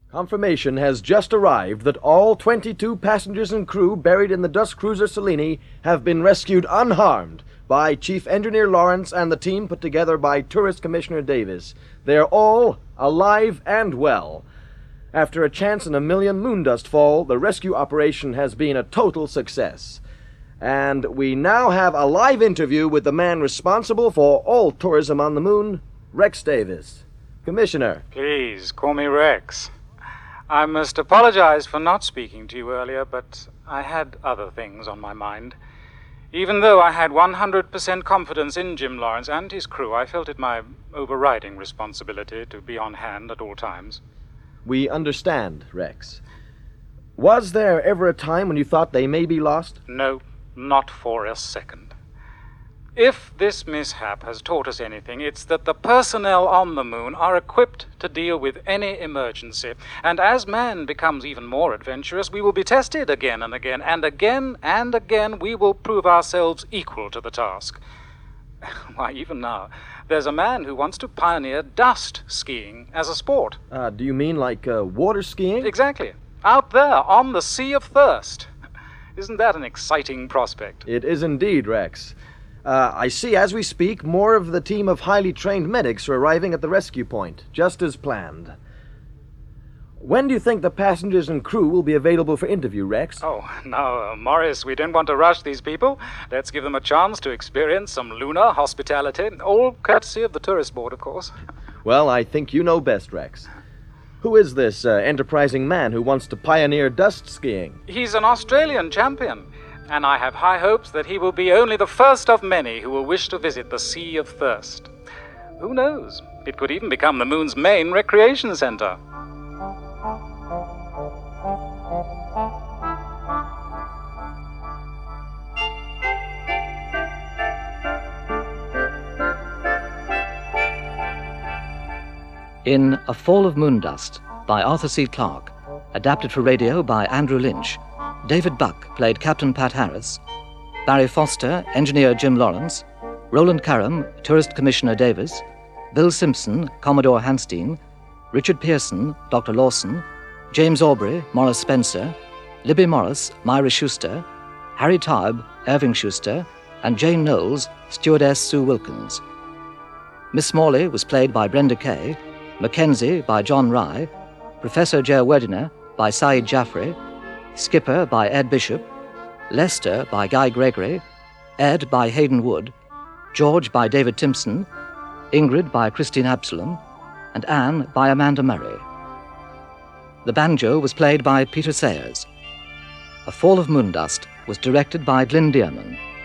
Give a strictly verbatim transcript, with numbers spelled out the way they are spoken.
Confirmation has just arrived that all twenty-two passengers and crew buried in the dust cruiser Selene have been rescued unharmed by Chief Engineer Lawrence and the team put together by Tourist Commissioner Davis. They're all alive and well. After a chance in a million moondust fall, the rescue operation has been a total success. And we now have a live interview with the man responsible for all tourism on the moon, Rex Davis. Commissioner. Please, call me Rex. I must apologize for not speaking to you earlier, but I had other things on my mind. Even though I had one hundred percent confidence in Jim Lawrence and his crew, I felt it my overriding responsibility to be on hand at all times. We understand, Rex. Was there ever a time when you thought they may be lost? No, not for a second. If this mishap has taught us anything, it's that the personnel on the moon are equipped to deal with any emergency. And as man becomes even more adventurous, we will be tested again and again, and again and again we will prove ourselves equal to the task. Why, even now, there's a man who wants to pioneer dust skiing as a sport. Uh, do you mean like uh, water skiing? Exactly. Out there on the Sea of Thirst. Isn't that an exciting prospect? It is indeed, Rex. Uh, I see, as we speak, more of the team of highly trained medics are arriving at the rescue point, just as planned. When do you think the passengers and crew will be available for interview, Rex? Oh, now, uh, Morris, we don't want to rush these people. Let's give them a chance to experience some lunar hospitality, all courtesy of the tourist board, of course. Well, I think you know best, Rex. Who is this uh, enterprising man who wants to pioneer dust skiing? He's an Australian champion. And I have high hopes that he will be only the first of many who will wish to visit the Sea of Thirst. Who knows? It could even become the moon's main recreation center. In A Fall of Moondust by Arthur C. Clarke, adapted for radio by Andrew Lynch, David Buck played Captain Pat Harris, Barry Foster, Engineer Jim Lawrence, Roland Karam, Tourist Commissioner Davis, Bill Simpson, Commodore Hanstein, Richard Pearson, Doctor Lawson, James Aubrey, Morris Spencer, Libby Morris, Myra Schuster, Harry Taub, Irving Schuster, and Jane Knowles, Stewardess Sue Wilkins. Miss Morley was played by Brenda Kay, Mackenzie by John Rye, Professor Joe Wediner by Saeed Jaffrey, Skipper by Ed Bishop, Lester by Guy Gregory, Ed by Hayden Wood, George by David Timpson, Ingrid by Christine Absalom, and Anne by Amanda Murray. The banjo was played by Peter Sayers. A Fall of Moondust was directed by Glyn Dearman.